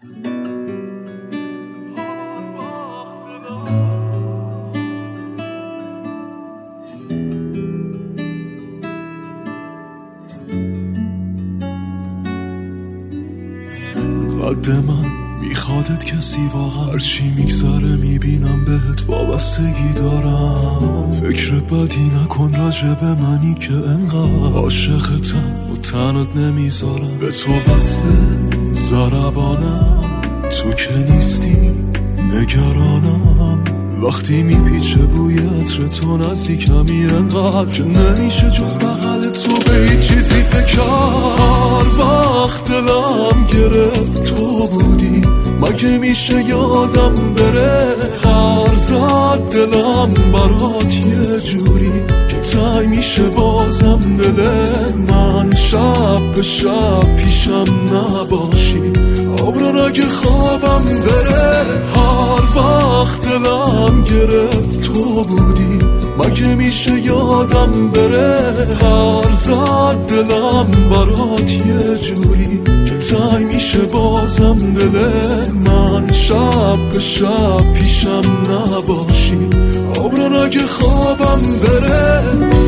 قد من میخوادت کسی واقعا، هرچی میگذره میبینم بهت وابستگی دارم. فکر بدی نکن راجع به منی که انقدر عاشقتم و تنت نمیذارم. به تو وصله ضربانم، تو که نیستی نگرانم. وقتی میپیچه بوی عطر تو نزدیکمی انقدر که نمیشه جز بغل تو به هیچ چیزی فکر. هر وقت دلم گرفت تو بودی، مگه میشه یادم بره؟ هر زد دلم برات یه جوری که تنگ میشه بازم دل من. شب به شب پیشم نباشی، عمران اگه خوابم بره. هر وقت دلم گرفت تو بودی، مگه میشه یادم بره؟ هر زد دلم برات یه جوری که تنگ میشه بازم دل من. شب به شب پیشم نباشی، عمران اگه خوابم بره.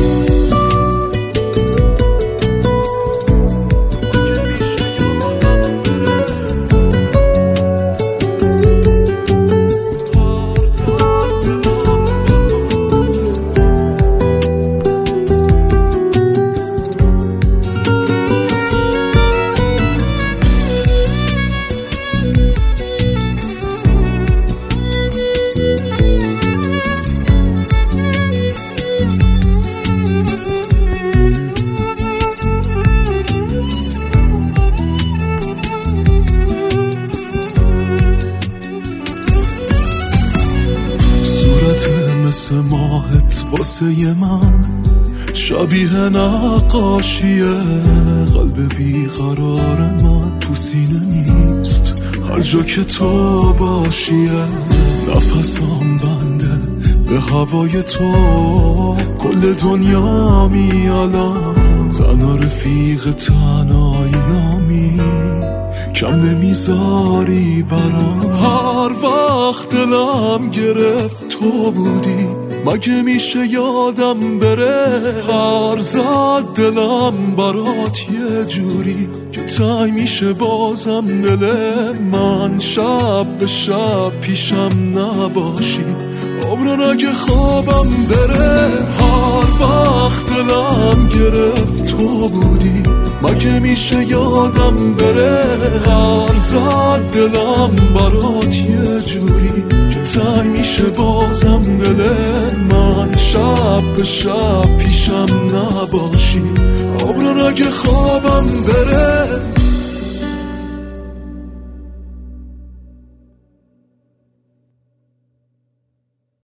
مثل ماهت واسه من شبیه نقاشیه. قلب بیقرار من تو سینه نیست هر جا که تو باشیه. نفسم بنده به هوای تو، کل دنیا می الان تنها رفیق تنهاییامی، کم نمیذاری برام. هر وقت دلم گرفت تو بودی، مگه میشه یادم بره؟ هر زد دلم برات یه جوری که تنگ میشه بازم دل من. شب به شب پیشم نباشی، عمران اگه خوابم بره. هر وقت دلم گرفت تو بودی، مگه میشه یادم بره؟ هر زد دلم برات یه جوری که تنگ میشه بازم دل من. شب به شب پیشم نباشی، عمران اگه خوابم بره.